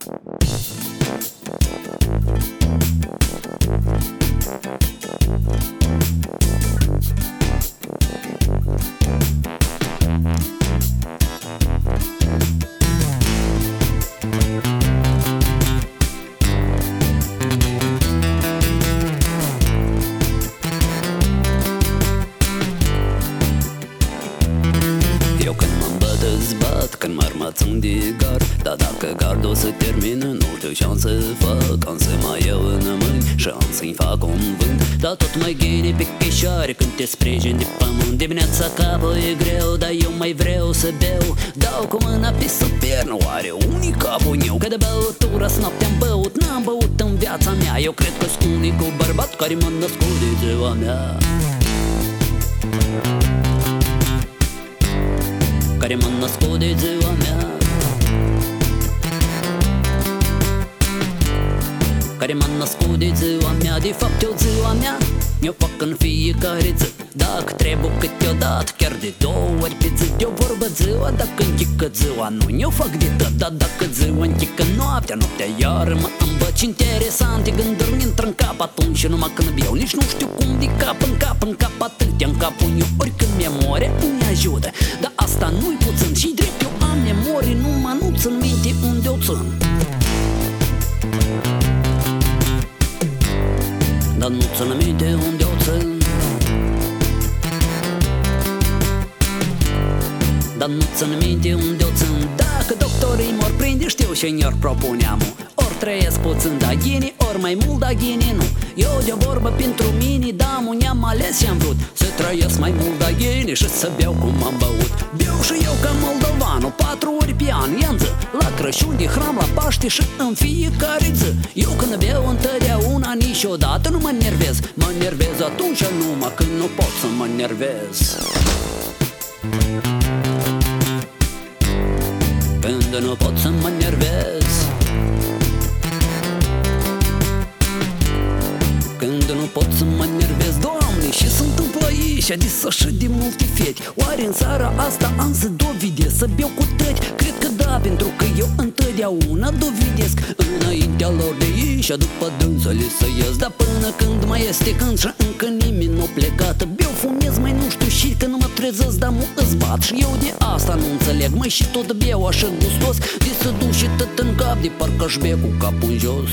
Eu când mă îmbăt îți bat, când mă armațând de gard. Dar dacă gardul se termină, nu știu ce-am să fac. Am să mai iau în mâini și am să-i fac un vânt. Dar tot mai ghine pe pișoare când te sprijin de pământ. Dimineața capul e greu, dar eu mai vreau să beau. Dau cu mâna pe supernă, oare unii capul eu? Că de băutură-s noaptea-am băut, n-am băut în viața mea. Eu cred că-s unicul bărbat care m-a născut de ziua mea, care m-a născut de ziua mea, care m-a născut de ziua mea. De fapt eu ziua mea mi-o fac în fiecare zi. Dacă trebuie câteodată, chiar de 2 ori pe zi. De-o vorbă ziua, dacă închică ziua nu mi-o fac de tot. Dar dacă ziua închică noaptea, noaptea iar mă îmbăci. Interesante gânduri mi-intră în cap atunci, numai când beau. Nici nu știu cum de cap în cap atâtea în capul meu. Oricând memoria îmi ajută, dar asta nu-i puțin. Și drept eu am memorie, numai nu țin minte unde o țin. Dar nu țin minte unde o țin. Dar nu țin minte unde o țin. Dacă doctorii m-or prinde, știu și mi-or propuneam. Ori trăiesc puțin, da ghini, ori mai mult, da ghini nu. Eu de vorbă pentru mine, da, ne-am ales și-am vrut să trăiesc mai mult, da ghini, și să beau cum am băut. Beau și eu ca moldovanul, 4 ori pe an, i-am zi. La Crăciun, de hram, la Paște și în fiecare zi. Eu când beau întotdeauna, niciodată nu mă nervez. Mă nervez atunci numai când nu pot să mă nervez. Când nu pot să mă nervez, când nu pot să mă nervez. Doamne, și se întâmplă aici de așa de multe fete. Oare în seara asta am să dovedesc să beau cu tăti? Cred că da, pentru că eu întotdeauna dovedesc înaintea lor de aici, după dânsele să ies. Dar până când mai este când și încă nimeni n-o plecat, beau, fumez, mai nu știu și că nu mă trezesc, dar mă îzbat. Și eu de asta nu înțeleg, măi, și tot beau așa gustos, de să duc și tot în cap, de parcă-și bea cu capul în jos.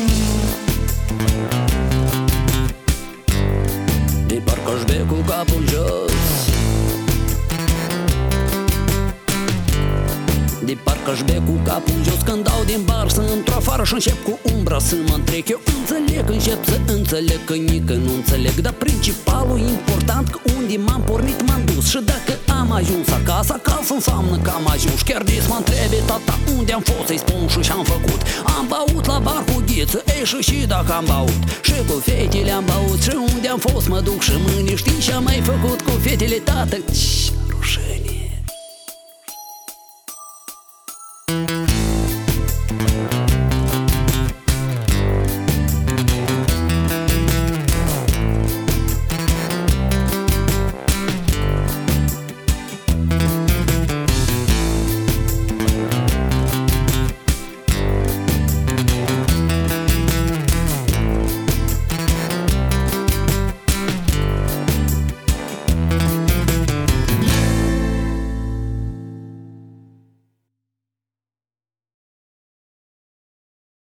De parcă-și bea cu capul în jos. De parcă-și bea cu capul în jos. Când dau din bar să într-o afară și încep cu umbra să mă întrec. Eu înțeleg, încep să înțeleg că nică nu înțeleg. Dar principalul important că unde m-am pornit m-am dus. Și dacă am ajuns acasă, acasă înseamnă că am ajuns. Chiar des mă întrebe tata unde am fost, să-i spun și ce-am făcut. Am băut la bar cu ghiță, ei și dacă am băut. Și cu fetele am băut, și unde am fost mă duc și mâine. Știi ce-am mai făcut cu fetele, tată? Rușine.